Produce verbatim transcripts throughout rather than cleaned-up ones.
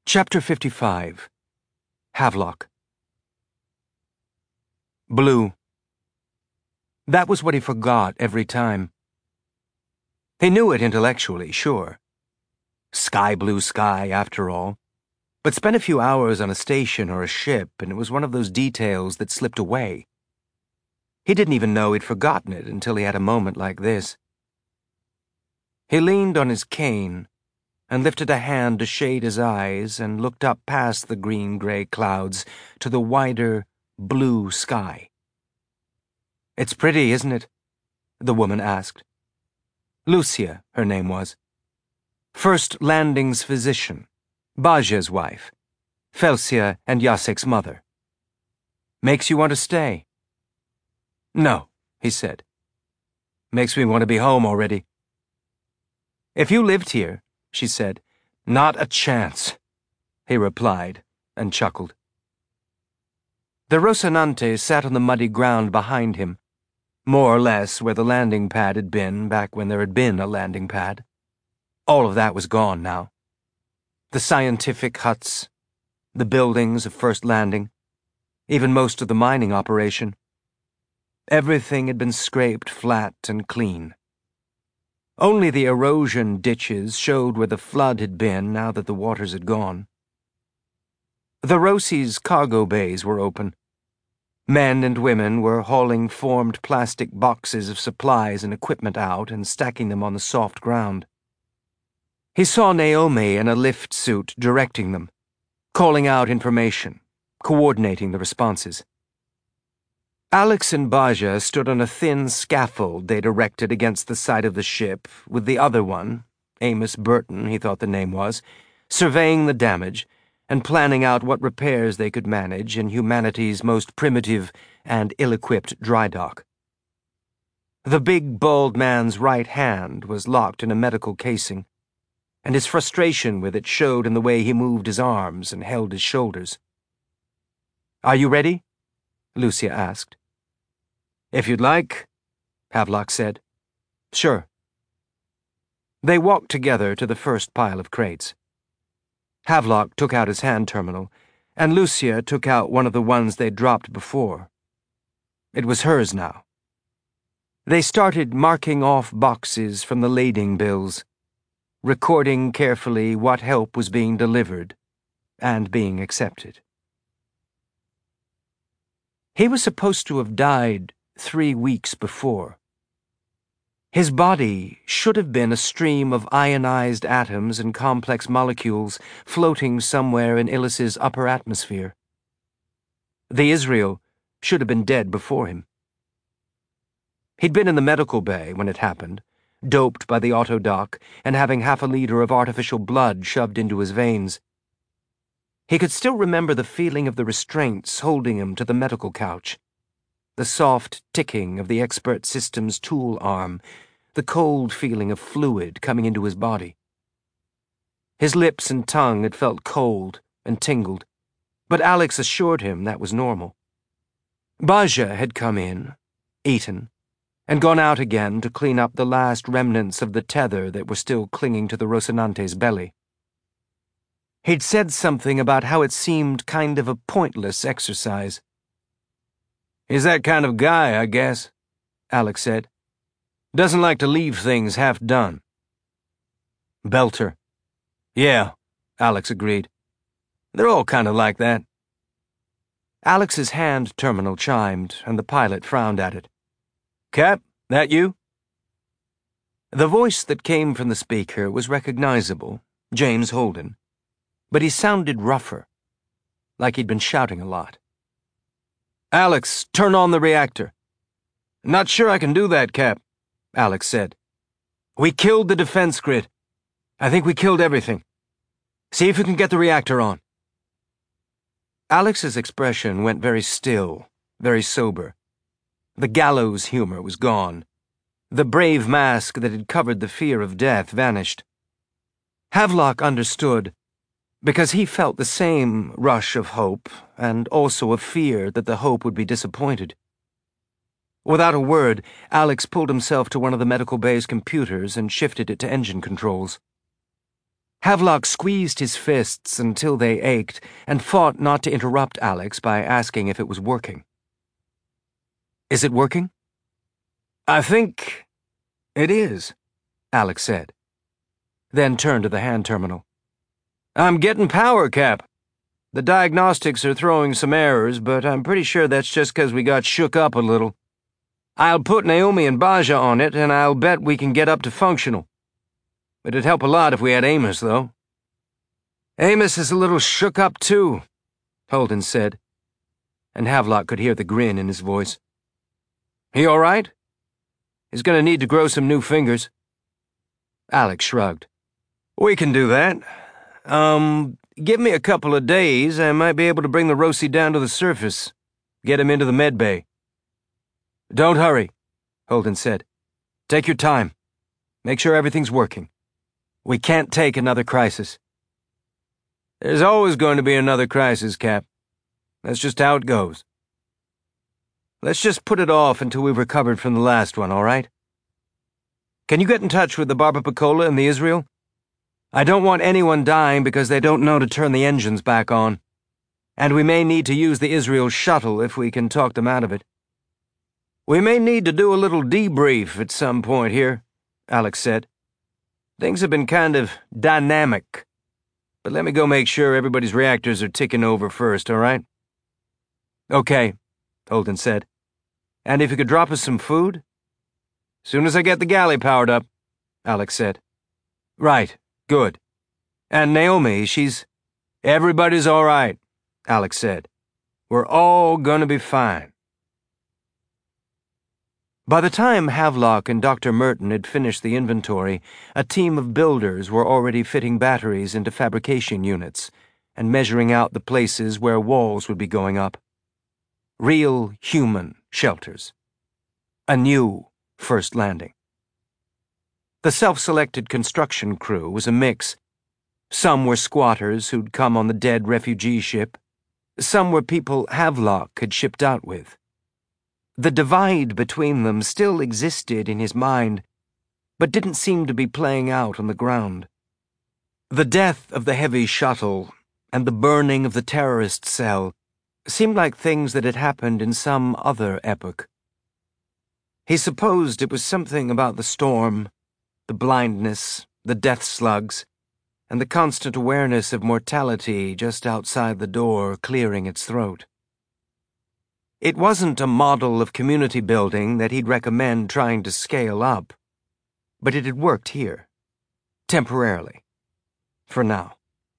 Chapter fifty-five. Havelock. Blue. That was what he forgot every time. He knew it intellectually, sure. Sky blue sky, after all. But spent a few hours on a station or a ship, and it was one of those details that slipped away. He didn't even know he'd forgotten it until he had a moment like this. He leaned on his cane and lifted a hand to shade his eyes and looked up past the green-gray clouds to the wider, blue sky. "It's pretty, isn't it?" the woman asked. Lucia, her name was. First Landing's physician, Baja's wife, Felsia and Jasek's mother. "Makes you want to stay?" "No," he said. "Makes me want to be home already." "If you lived here," she said. "Not a chance," he replied, and chuckled. The Rocinante sat on the muddy ground behind him, more or less where the landing pad had been back when there had been a landing pad. All of that was gone now. The scientific huts, the buildings of First Landing, even most of the mining operation. Everything had been scraped flat and clean. Only the erosion ditches showed where the flood had been now that the waters had gone. The Rosi's cargo bays were open. Men and women were hauling formed plastic boxes of supplies and equipment out and stacking them on the soft ground. He saw Naomi in a lift suit directing them, calling out information, coordinating the responses. Alex and Baja stood on a thin scaffold they'd erected against the side of the ship, with the other one, Amos Burton, he thought the name was, surveying the damage and planning out what repairs they could manage in humanity's most primitive and ill-equipped dry dock. The big, bald man's right hand was locked in a medical casing, and his frustration with it showed in the way he moved his arms and held his shoulders. "Are you ready?" Lucia asked. "If you'd like," Havelock said. "Sure." They walked together to the first pile of crates. Havelock took out his hand terminal, and Lucia took out one of the ones they'd dropped before. It was hers now. They started marking off boxes from the lading bills, recording carefully what help was being delivered and being accepted. He was supposed to have died three weeks before. His body should have been a stream of ionized atoms and complex molecules floating somewhere in Illus's upper atmosphere. The Israel should have been dead before him. He'd been in the medical bay when it happened, doped by the auto dock and having half a liter of artificial blood shoved into his veins. He could still remember the feeling of the restraints holding him to the medical couch, the soft ticking of the expert system's tool arm, the cold feeling of fluid coming into his body. His lips and tongue had felt cold and tingled, but Alex assured him that was normal. Baja had come in, eaten, and gone out again to clean up the last remnants of the tether that were still clinging to the Rocinante's belly. He'd said something about how it seemed kind of a pointless exercise. "He's that kind of guy, I guess," Alex said. "Doesn't like to leave things half done." "Belter." "Yeah," Alex agreed. "They're all kind of like that." Alex's hand terminal chimed, and the pilot frowned at it. "Cap, that you?" The voice that came from the speaker was recognizable, James Holden, but he sounded rougher, like he'd been shouting a lot. "Alex, turn on the reactor." "Not sure I can do that, Cap," Alex said. "We killed the defense grid. I think we killed everything. See if you can get the reactor on." Alex's expression went very still, very sober. The gallows humor was gone. The brave mask that had covered the fear of death vanished. Havelock understood, because he felt the same rush of hope and also of fear that the hope would be disappointed. Without a word, Alex pulled himself to one of the medical bay's computers and shifted it to engine controls. Havelock squeezed his fists until they ached and fought not to interrupt Alex by asking if it was working. "Is it working?" "I think it is," Alex said, then turned to the hand terminal. "I'm getting power, Cap. The diagnostics are throwing some errors, but I'm pretty sure that's just because we got shook up a little. I'll put Naomi and Baja on it, and I'll bet we can get up to functional. It'd help a lot if we had Amos, though." "Amos is a little shook up, too," Holden said, and Havelock could hear the grin in his voice. "He all right? He's gonna need to grow some new fingers." Alex shrugged. "We can do that. Um, give me a couple of days, I might be able to bring the Rosie down to the surface, get him into the med bay." "Don't hurry," Holden said. "Take your time. Make sure everything's working. We can't take another crisis." "There's always going to be another crisis, Cap. That's just how it goes. Let's just put it off until we've recovered from the last one, all right? Can you get in touch with the Barbapacola and the Israel? I don't want anyone dying because they don't know to turn the engines back on. And we may need to use the Israel shuttle if we can talk them out of it." "We may need to do a little debrief at some point here," Alex said. "Things have been kind of dynamic. But let me go make sure everybody's reactors are ticking over first, all right?" "Okay," Holden said. "And if you could drop us some food?" "Soon as I get the galley powered up," Alex said. "Right, good. And Naomi, she's—" "Everybody's all right," Alex said. "We're all gonna be fine." By the time Havelock and Doctor Merton had finished the inventory, a team of builders were already fitting batteries into fabrication units and measuring out the places where walls would be going up. Real human shelters. A new first landing. The self-selected construction crew was a mix. Some were squatters who'd come on the dead refugee ship. Some were people Havelock had shipped out with. The divide between them still existed in his mind, but didn't seem to be playing out on the ground. The death of the heavy shuttle and the burning of the terrorist cell seemed like things that had happened in some other epoch. He supposed it was something about the storm, the blindness, the death slugs, and the constant awareness of mortality just outside the door clearing its throat. It wasn't a model of community building that he'd recommend trying to scale up, but it had worked here, temporarily, for now.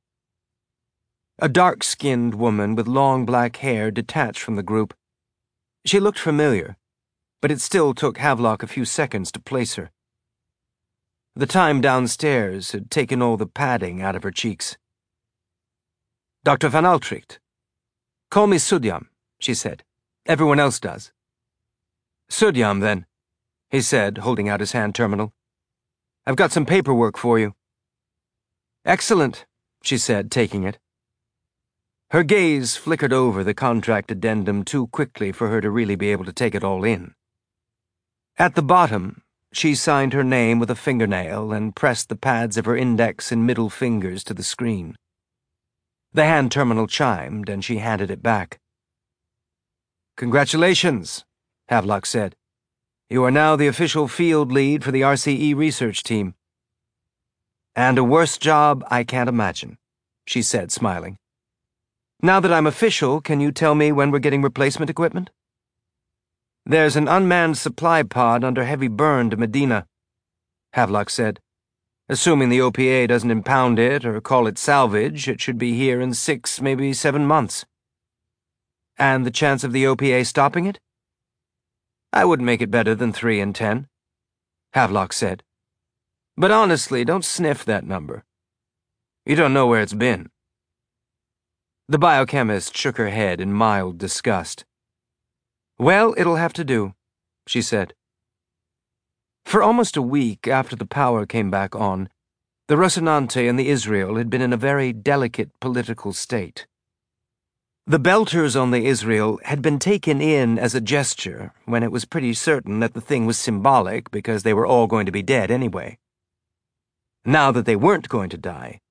A dark-skinned woman with long black hair detached from the group. She looked familiar, but it still took Havelock a few seconds to place her. The time downstairs had taken all the padding out of her cheeks. "Doctor Van Altricht. Call me Sudyam," she said. "Everyone else does." "Sudyam, then," he said, holding out his hand terminal. "I've got some paperwork for you." "Excellent," she said, taking it. Her gaze flickered over the contract addendum too quickly for her to really be able to take it all in. At the bottom, she signed her name with a fingernail and pressed the pads of her index and middle fingers to the screen. The hand terminal chimed, and she handed it back. "Congratulations," Havelock said. "You are now the official field lead for the R C E research team." "And a worse job I can't imagine," she said, smiling. "Now that I'm official, can you tell me when we're getting replacement equipment?" "There's an unmanned supply pod under heavy burn to Medina," Havelock said. "Assuming the O P A doesn't impound it or call it salvage, it should be here in six, maybe seven months." "And the chance of the O P A stopping it?" "I wouldn't make it better than three in ten," Havelock said. "But honestly, don't sniff that number. You don't know where it's been." The biochemist shook her head in mild disgust. "Well, it'll have to do," she said. For almost a week after the power came back on, the Rocinante and the Israel had been in a very delicate political state. The Belters on the Israel had been taken in as a gesture when it was pretty certain that the thing was symbolic because they were all going to be dead anyway. Now that they weren't going to die,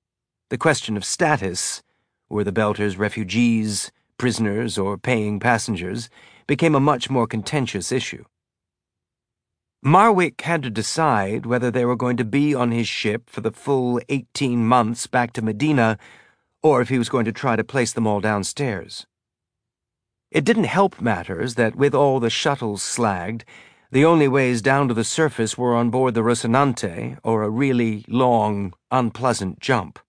The question of status, were the Belters refugees, prisoners, or paying passengers, became a much more contentious issue. Marwick had to decide whether they were going to be on his ship for the full eighteen months back to Medina, or if he was going to try to place them all downstairs. It didn't help matters that with all the shuttles slagged, the only ways down to the surface were on board the Rocinante or a really long, unpleasant jump.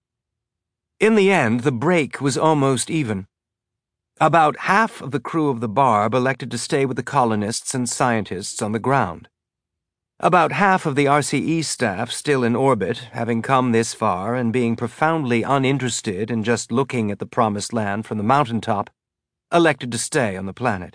In the end, the break was almost even. About half of the crew of the Barb elected to stay with the colonists and scientists on the ground. About half of the R C E staff still in orbit, having come this far and being profoundly uninterested in just looking at the promised land from the mountaintop, elected to stay on the planet.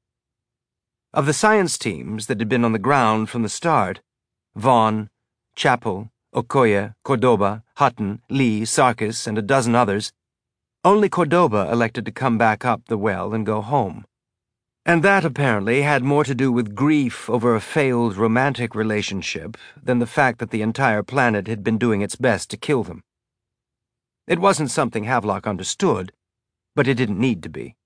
Of the science teams that had been on the ground from the start, Vaughn, Chappell, Okoye, Cordoba, Hutton, Lee, Sarkis, and a dozen others, only Cordoba elected to come back up the well and go home. And that, apparently, had more to do with grief over a failed romantic relationship than the fact that the entire planet had been doing its best to kill them. It wasn't something Havelock understood, but it didn't need to be.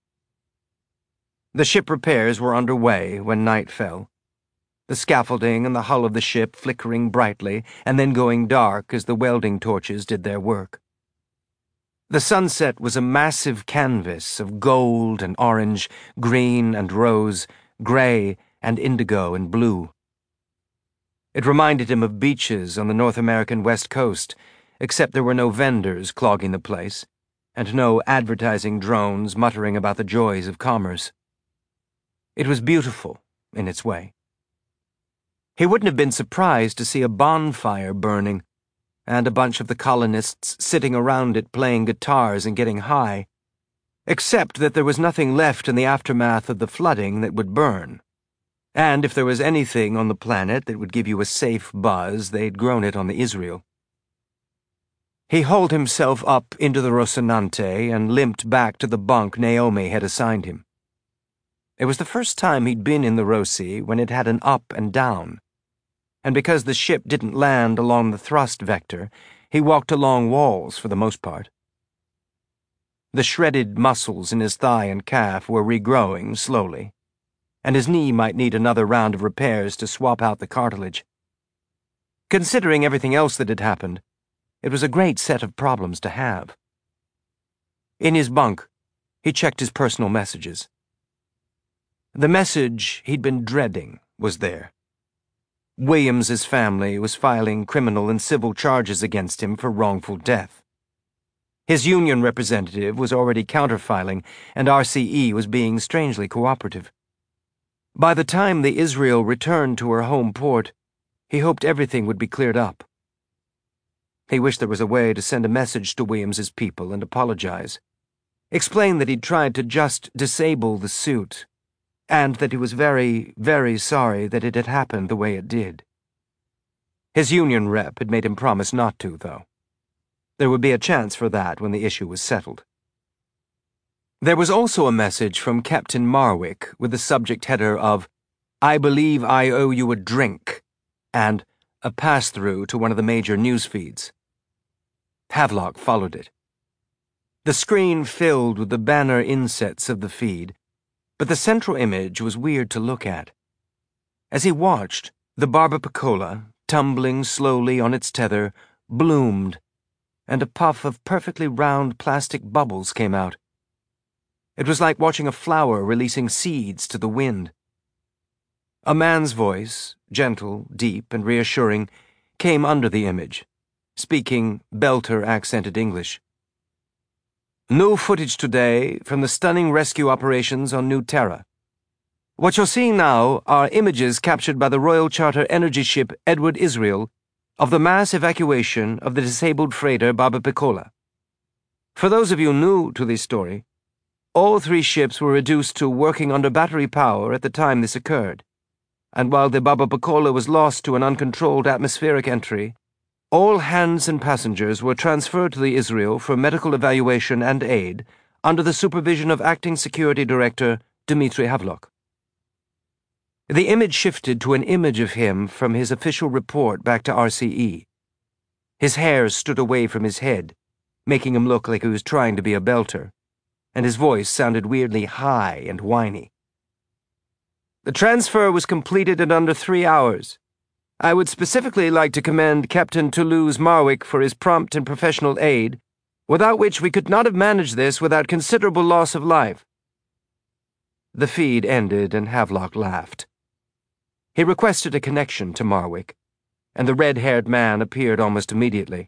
The ship repairs were underway when night fell, the scaffolding and the hull of the ship flickering brightly and then going dark as the welding torches did their work. The sunset was a massive canvas of gold and orange, green and rose, gray and indigo and blue. It reminded him of beaches on the North American West Coast, except there were no vendors clogging the place, and no advertising drones muttering about the joys of commerce. It was beautiful in its way. He wouldn't have been surprised to see a bonfire burning, and a bunch of the colonists sitting around it playing guitars and getting high, except that there was nothing left in the aftermath of the flooding that would burn. And if there was anything on the planet that would give you a safe buzz, they'd grown it on the Israel. He hauled himself up into the Rocinante and limped back to the bunk Naomi had assigned him. It was the first time he'd been in the Roci when it had an up and down, and because the ship didn't land along the thrust vector, he walked along walls for the most part. The shredded muscles in his thigh and calf were regrowing slowly, and his knee might need another round of repairs to swap out the cartilage. Considering everything else that had happened, it was a great set of problems to have. In his bunk, he checked his personal messages. The message he'd been dreading was there. Williams's family was filing criminal and civil charges against him for wrongful death. His union representative was already counterfiling, and R C E was being strangely cooperative. By the time the Israel returned to her home port, he hoped everything would be cleared up. He wished there was a way to send a message to Williams's people and apologize. Explain that he'd tried to just disable the suit, and that he was very, very sorry that it had happened the way it did. His union rep had made him promise not to, though. There would be a chance for that when the issue was settled. There was also a message from Captain Marwick with the subject header of, "I believe I owe you a drink," and a pass-through to one of the major news feeds. Havelock followed it. The screen filled with the banner insets of the feed, but the central image was weird to look at. As he watched, the Barbapacola, tumbling slowly on its tether, bloomed, and a puff of perfectly round plastic bubbles came out. It was like watching a flower releasing seeds to the wind. A man's voice, gentle, deep, and reassuring, came under the image, speaking Belter-accented English. New footage today from the stunning rescue operations on New Terra. What you're seeing now are images captured by the Royal Charter energy ship Edward Israel of the mass evacuation of the disabled freighter Barbapacola. For those of you new to this story, all three ships were reduced to working under battery power at the time this occurred, and while the Barbapacola was lost to an uncontrolled atmospheric entry, all hands and passengers were transferred to the Israel for medical evaluation and aid under the supervision of Acting Security Director Dmitry Havelock. The image shifted to an image of him from his official report back to R C E. His hair stood away from his head, making him look like he was trying to be a belter, and his voice sounded weirdly high and whiny. The transfer was completed in under three hours. I would specifically like to commend Captain Toulouse Marwick for his prompt and professional aid, without which we could not have managed this without considerable loss of life. The feed ended and Havelock laughed. He requested a connection to Marwick, and the red-haired man appeared almost immediately.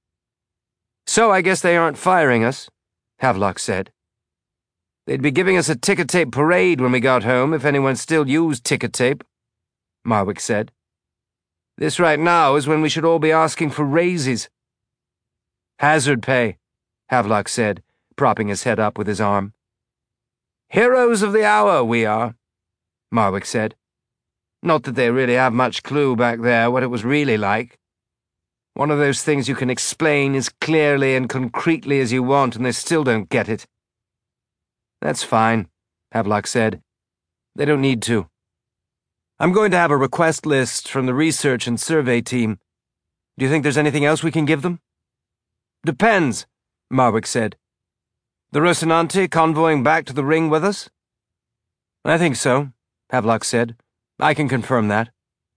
"So I guess they aren't firing us," Havelock said. "They'd be giving us a ticker tape parade when we got home if anyone still used ticker tape," Marwick said. "This right now is when we should all be asking for raises." "Hazard pay," Havelock said, propping his head up with his arm. "Heroes of the hour, we are," Marwick said. "Not that they really have much clue back there what it was really like. One of those things you can explain as clearly and concretely as you want and they still don't get it." "That's fine," Havelock said. "They don't need to. I'm going to have a request list from the research and survey team. Do you think there's anything else we can give them?" "Depends," Marwick said. "The Rocinante convoying back to the ring with us?" "I think so," Havelock said. "I can confirm that.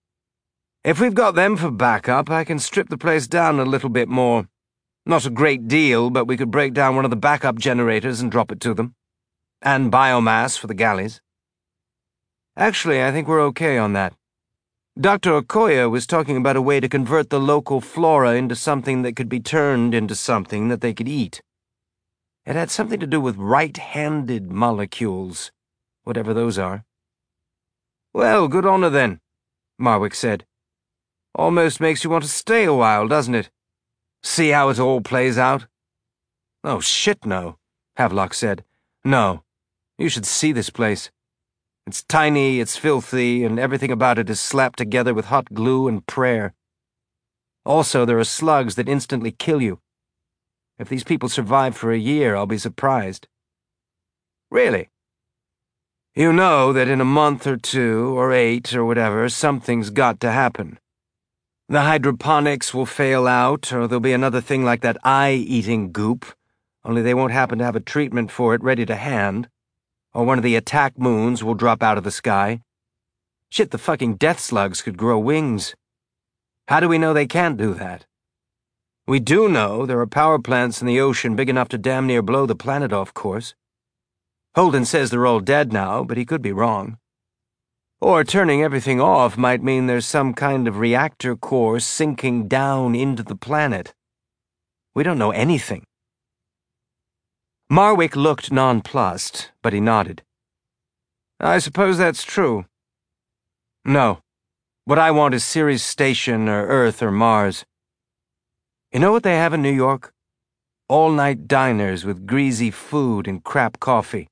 If we've got them for backup, I can strip the place down a little bit more. Not a great deal, but we could break down one of the backup generators and drop it to them. And biomass for the galleys. Actually, I think we're okay on that. Doctor Okoye was talking about a way to convert the local flora into something that could be turned into something that they could eat. It had something to do with right-handed molecules, whatever those are." "Well, good on her then," Marwick said. "Almost makes you want to stay a while, doesn't it? See how it all plays out?" "Oh, shit, no," Havelock said. "No. You should see this place. It's tiny, it's filthy, and everything about it is slapped together with hot glue and prayer. Also, there are slugs that instantly kill you. If these people survive for a year, I'll be surprised." "Really?" "You know that in a month or two, or eight, or whatever, something's got to happen. The hydroponics will fail out, or there'll be another thing like that eye-eating goop, only they won't happen to have a treatment for it ready to hand. Or one of the attack moons will drop out of the sky. Shit, the fucking death slugs could grow wings. How do we know they can't do that? We do know there are power plants in the ocean big enough to damn near blow the planet off course. Holden says they're all dead now, but he could be wrong. Or turning everything off might mean there's some kind of reactor core sinking down into the planet. We don't know anything." Marwick looked nonplussed, but he nodded. "I suppose that's true." "No. What I want is Ceres Station or Earth or Mars. You know what they have in New York? All-night diners with greasy food and crap coffee.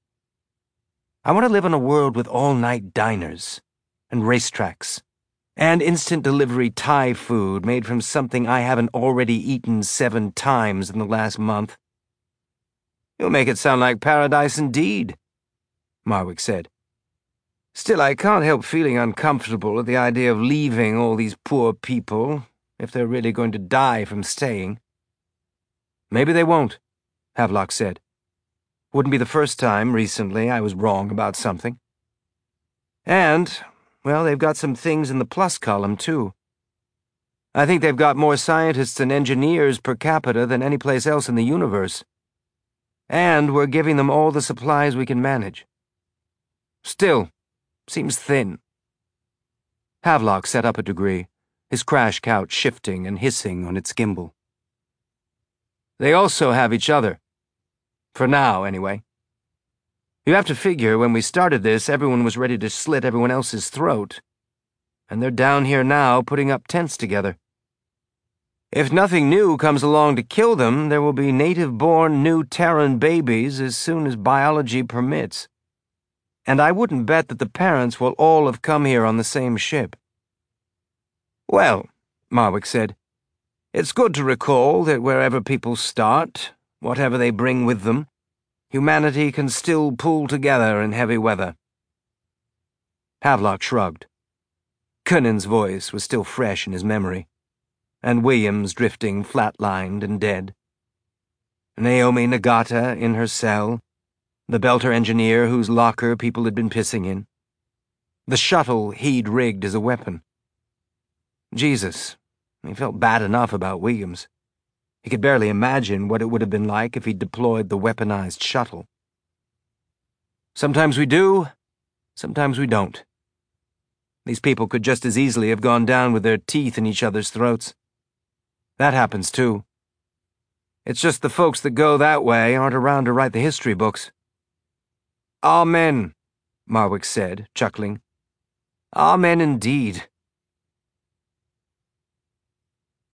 I want to live in a world with all-night diners, and racetracks, and instant delivery Thai food made from something I haven't already eaten seven times in the last month." "You'll make it sound like paradise indeed," Marwick said. "Still, I can't help feeling uncomfortable at the idea of leaving all these poor people, if they're really going to die from staying." "Maybe they won't," Havelock said. "Wouldn't be the first time recently I was wrong about something. And, well, they've got some things in the plus column, too. I think they've got more scientists and engineers per capita than any place else in the universe. And we're giving them all the supplies we can manage. Still, seems thin." Havelock sat up a degree, his crash couch shifting and hissing on its gimbal. "They also have each other. For now, anyway. You have to figure when we started this, everyone was ready to slit everyone else's throat. And they're down here now putting up tents together. If nothing new comes along to kill them, there will be native-born new Terran babies as soon as biology permits. And I wouldn't bet that the parents will all have come here on the same ship." "Well," Marwick said, "it's good to recall that wherever people start, whatever they bring with them, humanity can still pull together in heavy weather." Havelock shrugged. Cunnin's voice was still fresh in his memory, and Williams drifting flat-lined and dead. Naomi Nagata in her cell, the Belter engineer whose locker people had been pissing in, the shuttle he'd rigged as a weapon. Jesus, he felt bad enough about Williams. He could barely imagine what it would have been like if he'd deployed the weaponized shuttle. Sometimes we do, sometimes we don't. These people could just as easily have gone down with their teeth in each other's throats. That happens too. It's just the folks that go that way aren't around to write the history books. Amen, Marwick said, chuckling. Amen indeed.